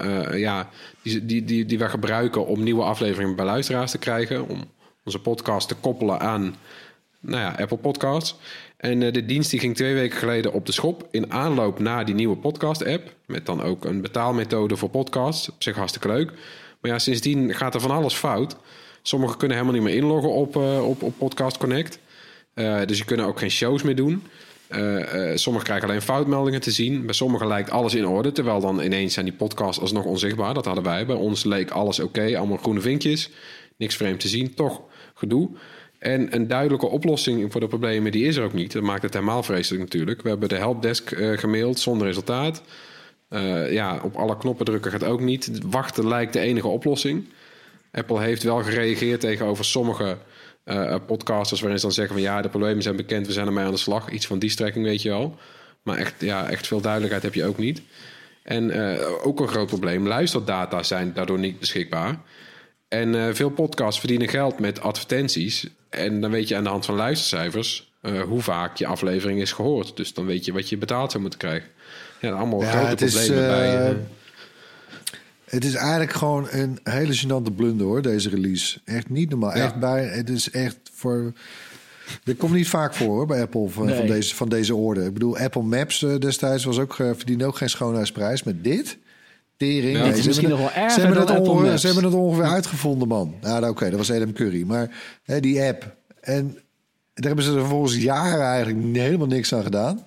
die wij gebruiken om nieuwe afleveringen bij luisteraars te krijgen. Om onze podcast te koppelen aan... Apple Podcasts. En de dienst die ging 2 weken geleden op de schop... in aanloop naar die nieuwe podcast-app... met dan ook een betaalmethode voor podcasts. Op zich hartstikke leuk. Maar ja, sindsdien gaat er van alles fout. Sommigen kunnen helemaal niet meer inloggen op Podcast Connect. Dus je kunnen ook geen shows meer doen. Sommigen krijgen alleen foutmeldingen te zien. Bij sommigen lijkt alles in orde... terwijl dan ineens zijn die podcasts alsnog onzichtbaar. Dat hadden wij. Bij ons leek alles oké. Allemaal groene vinkjes. Niks vreemd te zien. Toch gedoe. En een duidelijke oplossing voor de problemen, die is er ook niet. Dat maakt het helemaal vreselijk natuurlijk. We hebben de helpdesk gemaild zonder resultaat. Op alle knoppen drukken gaat ook niet. Wachten lijkt de enige oplossing. Apple heeft wel gereageerd tegenover sommige podcasters... waarin ze dan zeggen van ja, de problemen zijn bekend, we zijn ermee aan de slag. Iets van die strekking, weet je wel. Maar echt veel duidelijkheid heb je ook niet. En ook een groot probleem, luisterdata zijn daardoor niet beschikbaar... En veel podcasts verdienen geld met advertenties. En dan weet je aan de hand van luistercijfers... hoe vaak je aflevering is gehoord. Dus dan weet je wat je betaald zou moeten krijgen. Ja, allemaal grote problemen bij...
Het is eigenlijk gewoon een hele gênante blunder, hoor, deze release. Echt niet normaal.
Ja.
Het is echt voor... Dit komt niet vaak voor, hoor, bij Apple van deze orde. Ik bedoel, Apple Maps destijds verdiende ook geen schoonheidsprijs. Met dit... Tering.
Ja, het is misschien nog wel erger dan Apple Maps.
Ze hebben het ongeveer uitgevonden, man. Nou, oké, dat was Adam Curry. Maar die app. En daar hebben ze er volgens jaren eigenlijk helemaal niks aan gedaan.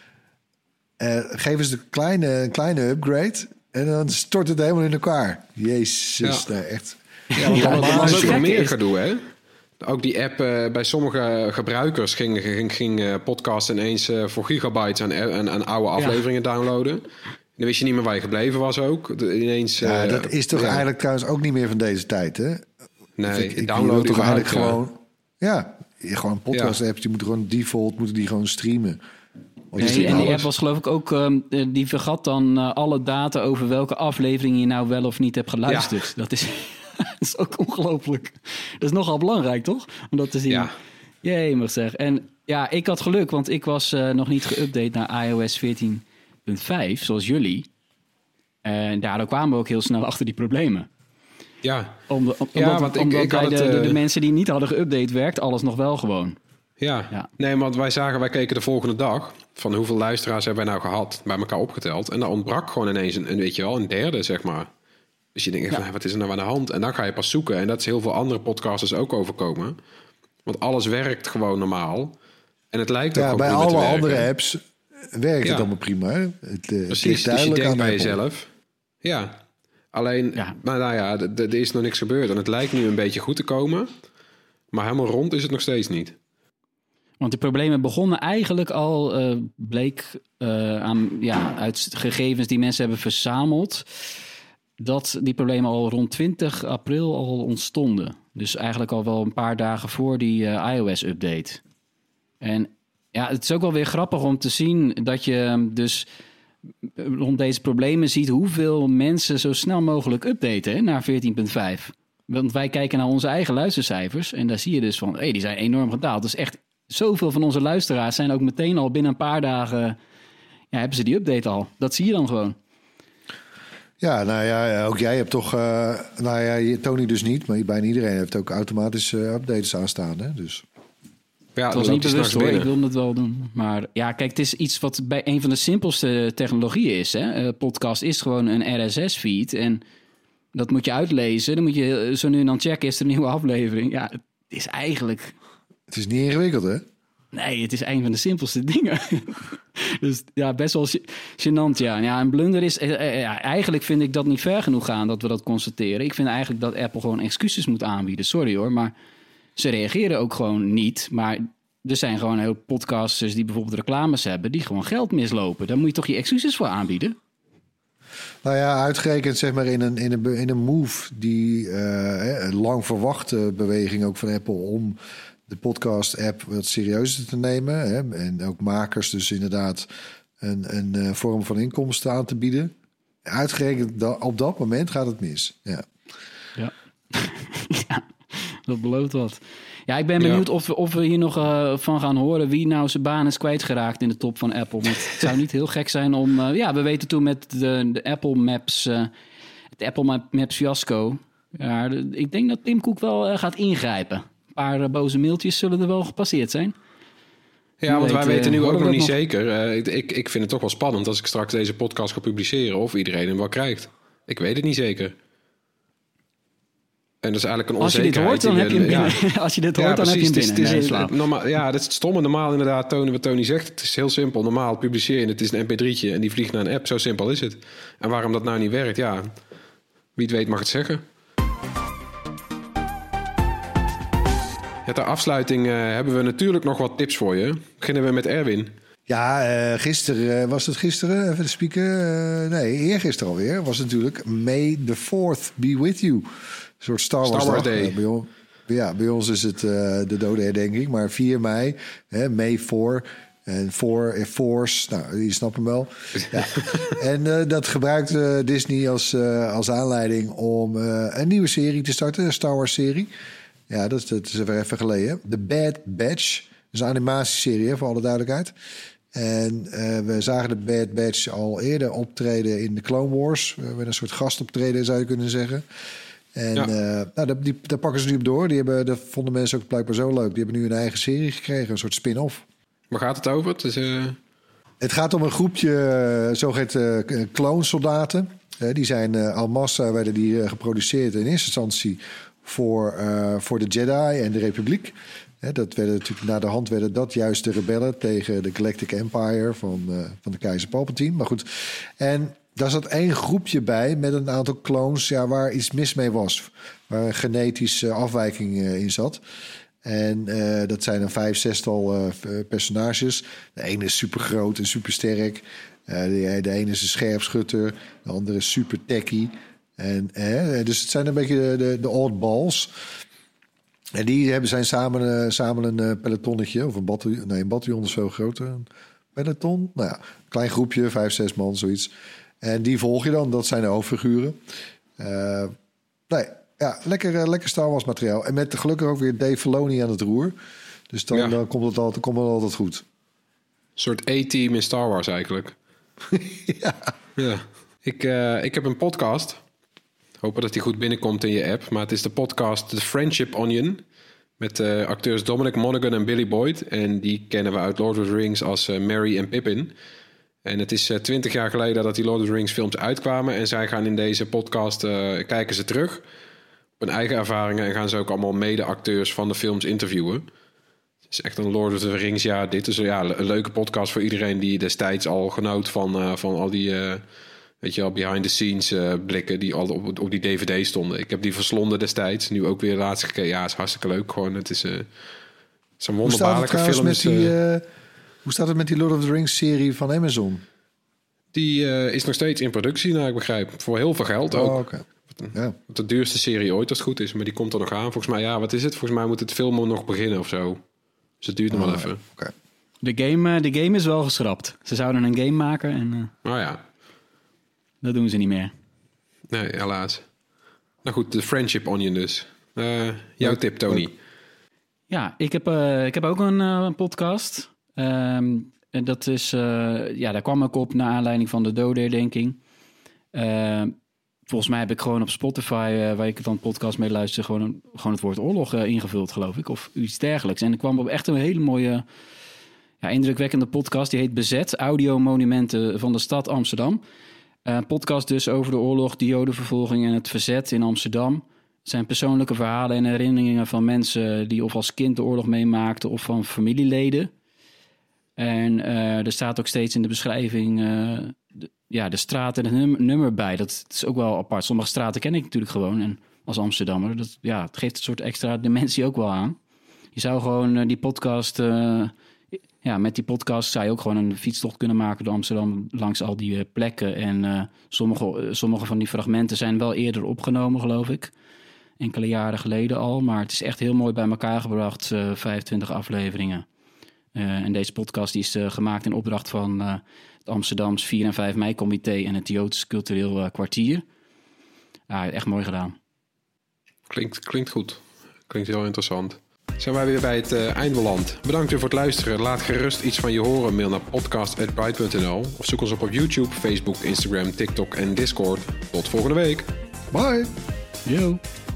Geven ze een kleine upgrade. En dan stort het helemaal in elkaar. Jezus, daar echt...
Ja, want er was ook nog meer gedoe, hè? Ook die app, bij sommige gebruikers ging podcast ineens voor gigabytes aan oude afleveringen downloaden. Dan wist je niet meer waar je gebleven was ook. Ineens,
dat is toch eigenlijk trouwens ook niet meer van deze tijd, hè?
Nee,
ik
download
toch eigenlijk gewoon... Ja, gewoon podcast-apps, die moeten gewoon default die streamen.
Nee, en die app was geloof ik ook... die vergat dan alle data over welke aflevering je nou wel of niet hebt geluisterd. Ja. Dat is ook ongelooflijk. Dat is nogal belangrijk, toch? Om dat te zien. Ja. Jee, mag zeggen. En ja, ik had geluk, want ik was nog niet geüpdate naar iOS 14.5, zoals jullie. En daardoor kwamen we ook heel snel achter die problemen.
Ja.
Omdat bij de mensen die niet hadden geüpdate werkt alles nog wel gewoon.
Ja. Nee, want wij keken de volgende dag van hoeveel luisteraars hebben wij nou gehad, bij elkaar opgeteld. En dan ontbrak gewoon ineens een derde, zeg maar. Dus je denkt, wat is er nou aan de hand? En dan ga je pas zoeken. En dat is heel veel andere podcasters ook overkomen. Want alles werkt gewoon normaal. En het lijkt ook
bij
alle
andere apps werkt het allemaal prima. Hè?
Precies, dus je denkt bij jezelf. Ja, alleen, er is nog niks gebeurd. En het lijkt nu een beetje goed te komen. Maar helemaal rond is het nog steeds niet.
Want de problemen begonnen eigenlijk al, bleek uit gegevens die mensen hebben verzameld, dat die problemen al rond 20 april al ontstonden. Dus eigenlijk al wel een paar dagen voor die iOS-update. En ja, het is ook wel weer grappig om te zien dat je dus rond deze problemen ziet hoeveel mensen zo snel mogelijk updaten naar 14.5. Want wij kijken naar onze eigen luistercijfers en daar zie je dus van, die zijn enorm gedaald. Dus echt zoveel van onze luisteraars zijn ook meteen al binnen een paar dagen, hebben ze die update al. Dat zie je dan gewoon.
Ja, ook jij hebt toch... Tony dus niet, maar bijna iedereen heeft ook automatische updates aanstaan, hè? Dus.
Ja, het was niet bewust hoor, ik wilde het wel doen. Maar ja, kijk, het is iets wat bij een van de simpelste technologieën is. Hè? Podcast is gewoon een RSS-feed en dat moet je uitlezen. Dan moet je zo nu en dan checken, is er een nieuwe aflevering? Ja, het is eigenlijk...
Het is niet ingewikkeld, hè?
Nee, het is een van de simpelste dingen. Dus ja, best wel gênant, ja. Ja, een blunder is... eigenlijk vind ik dat niet ver genoeg gaan dat we dat constateren. Ik vind eigenlijk dat Apple gewoon excuses moet aanbieden. Sorry hoor, maar ze reageren ook gewoon niet. Maar er zijn gewoon heel podcasters die bijvoorbeeld reclames hebben, die gewoon geld mislopen. Daar moet je toch je excuses voor aanbieden?
Nou ja, uitgerekend zeg maar in een move die een lang verwachte beweging ook van Apple om de podcast-app wat serieuzer te nemen. Hè? En ook makers dus inderdaad een vorm van inkomsten aan te bieden. Uitgerekend op dat moment gaat het mis. Ja,
ja, dat belooft wat. Ja, ik ben benieuwd of we hier nog van gaan horen wie nou zijn baan is kwijtgeraakt in de top van Apple. Want het zou niet heel gek zijn om... we weten toen met de Apple Maps, het Apple Maps fiasco. Ja, ik denk dat Tim Cook wel gaat ingrijpen. Een paar boze mailtjes zullen er wel gepasseerd zijn.
Ja, want wij weten nu ook nog niet zeker. Ik vind het toch wel spannend als ik straks deze podcast ga publiceren of iedereen hem wel krijgt. Ik weet het niet zeker. En dat is eigenlijk een onzekerheid.
Als je dit hoort, dan heb je hem binnen. Als je dit hoort, dan heb je hem binnen.
Dat is het stomme. Normaal inderdaad, wat Tony zegt. Het is heel simpel. Normaal publiceer je het is een mp3'tje en die vliegt naar een app. Zo simpel is het. En waarom dat nou niet werkt, wie het weet mag het zeggen. Ter afsluiting hebben we natuurlijk nog wat tips voor je. Beginnen we met Erwin.
Ja, gisteren, was het gisteren? Even spieken. Nee, eergisteren alweer. Was natuurlijk May the 4th be with you. Een soort Star Wars Day. Bij ons is het de dode herdenking. Maar 4 mei, May 4... En Force, nou, je snapt hem wel. Ja. En dat gebruikt Disney als aanleiding om een nieuwe serie te starten. Een Star Wars serie. Ja, dat is weer even geleden. The Bad Batch. Dat is een animatieserie, voor alle duidelijkheid. En we zagen de Bad Batch al eerder optreden in de Clone Wars. Met een soort gastoptreden zou je kunnen zeggen. En daar pakken ze nu op door. Dat vonden mensen ook blijkbaar zo leuk. Die hebben nu een eigen serie gekregen, een soort spin-off.
Waar gaat het over?
Het gaat om een groepje zogeheten clonesoldaten. Die zijn en massa werden die geproduceerd in eerste instantie voor de Jedi en de Republiek. Dat werden natuurlijk na de hand werden dat juist de rebellen tegen de Galactic Empire van de keizer Palpatine. Maar goed, en daar zat één groepje bij met een aantal clones waar iets mis mee was. Waar een genetische afwijking in zat. En dat zijn een 5-6-tal personages. De ene is super groot en super sterk. De ene is een scherpschutter. De andere is super techie. Dus het zijn een beetje de oddballs. En die zijn samen een pelotonnetje. Of een bataljon is veel groter. Een peloton? Nou ja, een klein groepje, 5-6 man, zoiets. En die volg je dan. Dat zijn de hoofdfiguren. Lekker Star Wars materiaal. En met gelukkig ook weer Dave Filoni aan het roer. Dus dan komt het altijd goed.
Een soort A-team in Star Wars eigenlijk. Ja. Ik heb een podcast. Hopen dat die goed binnenkomt in je app. Maar het is de podcast The Friendship Onion. Met acteurs Dominic Monaghan en Billy Boyd. En die kennen we uit Lord of the Rings als Merry en Pippin. En het is 20 jaar geleden dat die Lord of the Rings films uitkwamen. En zij gaan in deze podcast, kijken ze terug op hun eigen ervaringen. En gaan ze ook allemaal mede-acteurs van de films interviewen. Het is echt een Lord of the Rings jaar. Dit is een leuke podcast voor iedereen die destijds al genoot van al die... behind-the-scenes blikken die al op die DVD stonden. Ik heb die verslonden destijds. Nu ook weer laatst gekeken. Ja, het is hartstikke leuk gewoon. Het is een wonderbaarlijke film.
Hoe staat het met die Lord of the Rings serie van Amazon?
Die is nog steeds in productie, naar ik begrijp. Voor heel veel geld ook.
Okay. Ja.
De duurste serie ooit, als het goed is. Maar die komt er nog aan. Volgens mij, wat is het? Volgens mij moet het filmen nog beginnen of zo. Dus het duurt nog wel even.
Okay.
De game is wel geschrapt. Ze zouden een game maken en... Dat doen ze niet meer.
Nee, helaas. Nou goed, de Friendship Onion dus. Jouw tip, Tony.
Ja, ik heb ook een podcast. En dat is... daar kwam ik op naar aanleiding van de dodenherdenking. Volgens mij heb ik gewoon op Spotify, waar ik dan podcast mee luister, gewoon het woord oorlog ingevuld, geloof ik. Of iets dergelijks. En ik kwam op echt een hele mooie, indrukwekkende podcast. Die heet Bezet, Audiomonumenten van de stad Amsterdam. Een podcast dus over de oorlog, de jodenvervolging en het verzet in Amsterdam. Het zijn persoonlijke verhalen en herinneringen van mensen die of als kind de oorlog meemaakten of van familieleden. En er staat ook steeds in de beschrijving de straat en het nummer bij. Dat is ook wel apart. Sommige straten ken ik natuurlijk gewoon en als Amsterdammer. Het geeft een soort extra dimensie ook wel aan. Je zou gewoon die podcast... met die podcast zou je ook gewoon een fietstocht kunnen maken door Amsterdam langs al die plekken. En sommige van die fragmenten zijn wel eerder opgenomen, geloof ik. Enkele jaren geleden al. Maar het is echt heel mooi bij elkaar gebracht, 25 afleveringen. En deze podcast die is gemaakt in opdracht van het Amsterdams 4 en 5 mei-comité en het Joods Cultureel Kwartier. Echt mooi gedaan.
Klinkt goed. Klinkt heel interessant. Zijn wij weer bij het einde beland. Bedankt voor het luisteren. Laat gerust iets van je horen. Mail naar podcast@bright.nl of zoek ons op YouTube, Facebook, Instagram, TikTok en Discord. Tot volgende week.
Bye.
Yo.